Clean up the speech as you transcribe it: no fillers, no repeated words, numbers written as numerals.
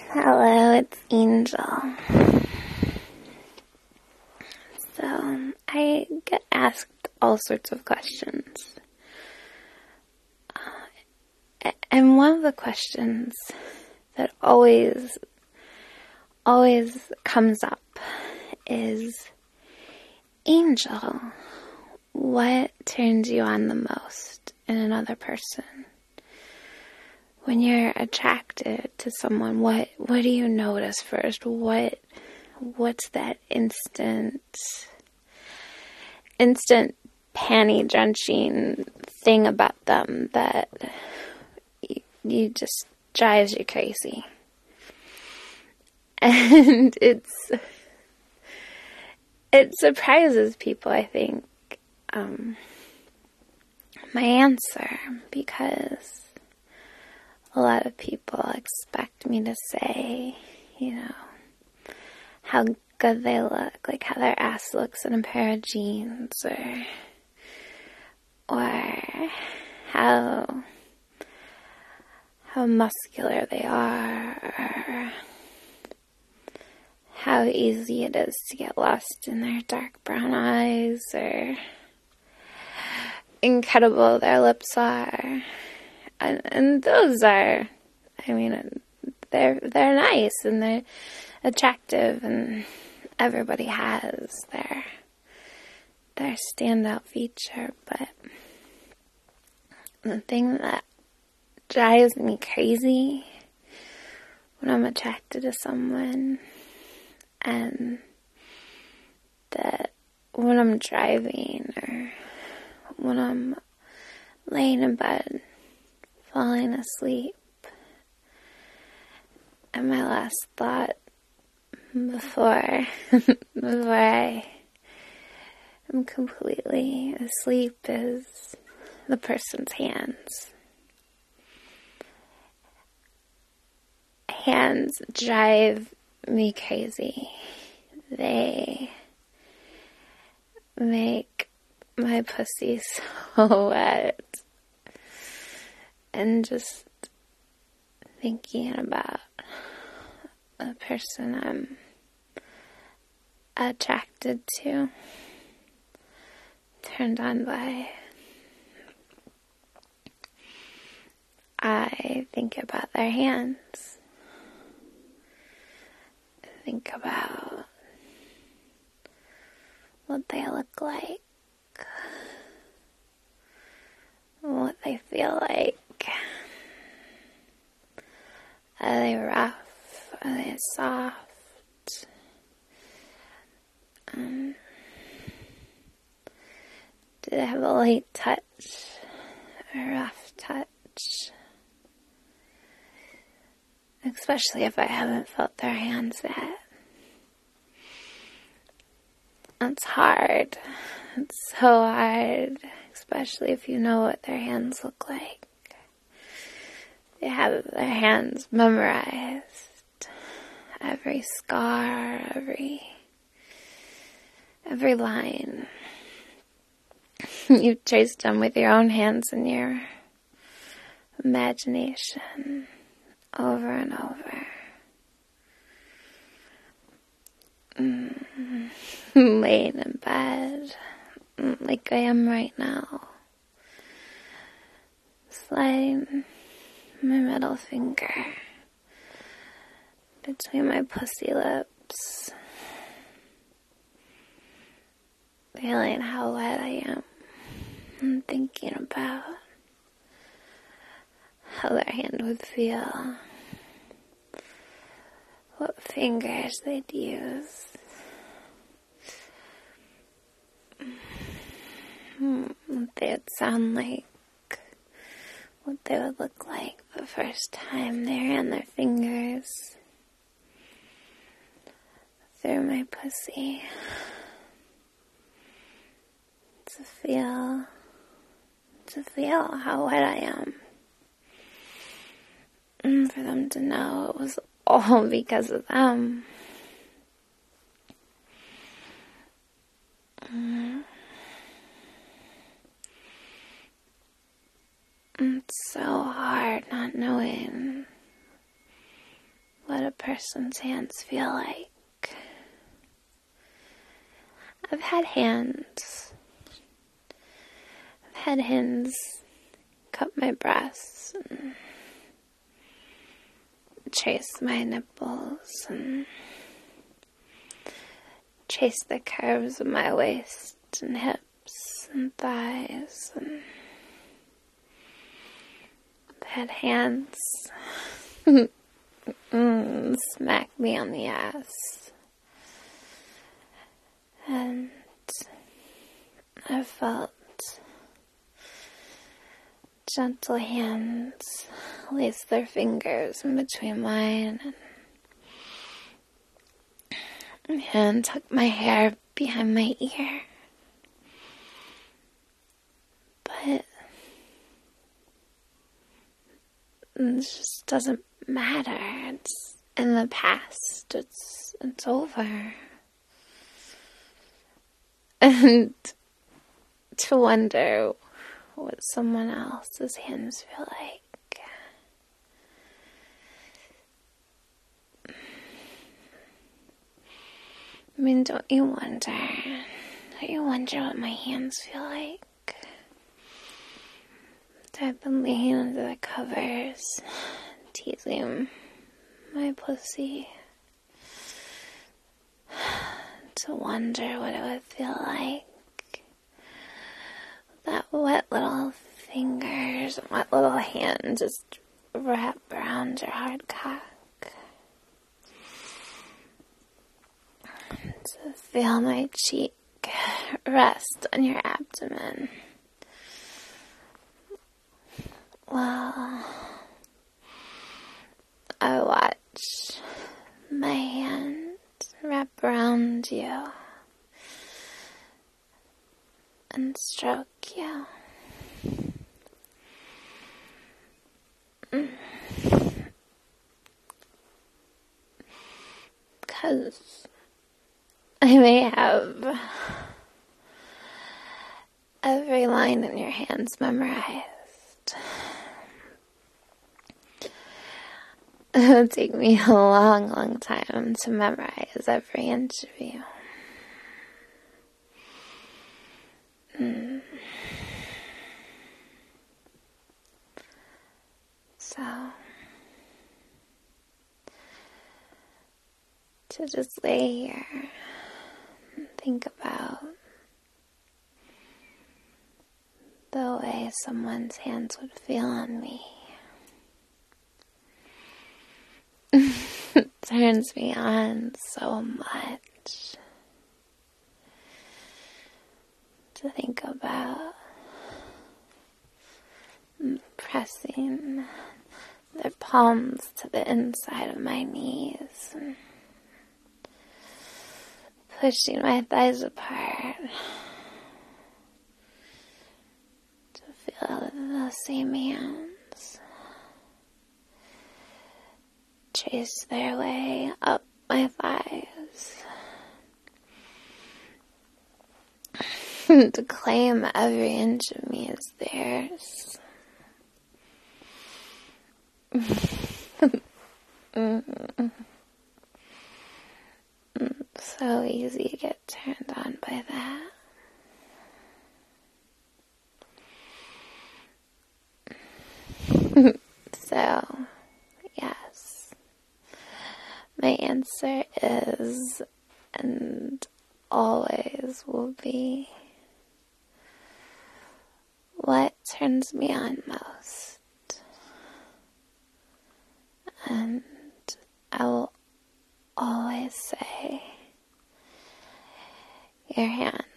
Hello, it's Angel. So, I get asked all sorts of questions. And one of the questions that always comes up is, Angel, what turns you on the most in another person? When you're attracted to someone, what do you notice first? What's that instant panty drenching thing about them that you just drives you crazy? And it surprises people, I think, my answer, because a lot of people expect me to say, how good they look, like how their ass looks in a pair of jeans, or how muscular they are, or how easy it is to get lost in their dark brown eyes, or incredible their lips are. And those are, they're nice and they're attractive, and everybody has their standout feature. But the thing that drives me crazy when I'm attracted to someone, and that when I'm driving or when I'm laying in bed falling asleep, and my last thought before I am completely asleep is the person's hands. Hands drive me crazy. They make my pussy so wet. And just thinking about the person I'm attracted to, turned on by, I think about their hands. I think about what they look like, what they feel like. Are they rough? Are they soft? Do they have a light touch? A rough touch? Especially if I haven't felt their hands yet. It's hard. It's so hard. Especially if you know what their hands look like. They have their hands memorized. Every scar, every line. You've traced them with your own hands in your imagination over and over. Laying in bed like I am right now. Sliding my middle finger between my pussy lips, feeling how wet I am, and thinking about how their hand would feel, what fingers they'd use, what they would sound like, what they would look like the first time they ran their fingers through my pussy. To feel how wet I am. And for them to know it was all because of them. It's so hard not knowing what a person's hands feel like. I've had hands cup my breasts and trace my nipples and trace the curves of my waist and hips and thighs, and I've had hands smack me on the ass, and I've felt gentle hands lace their fingers in between mine and tuck my hair behind my ear. But it just doesn't matter. It's in the past. It's over. And to wonder what someone else's hands feel like. I mean, don't you wonder what my hands feel like? I've been laying under the covers, teasing my pussy, to wonder what it would feel like. That wet little fingers and wet little hand just wrap around your hard cock. To feel my cheek rest on your abdomen. Well, I watch my hand wrap around you and stroke you. Because I may have every line in your hands memorized. It'll take me a long, long time to memorize every inch of you. So, to just lay here and think about the way someone's hands would feel on me. It turns me on so much to think about pressing their palms to the inside of my knees and pushing my thighs apart to feel the same hands trace their way up my thighs to claim every inch of me as theirs. So easy to get turned on by that. So, yes, my answer is, and always will be, what turns me on most. And I will always say, your hands.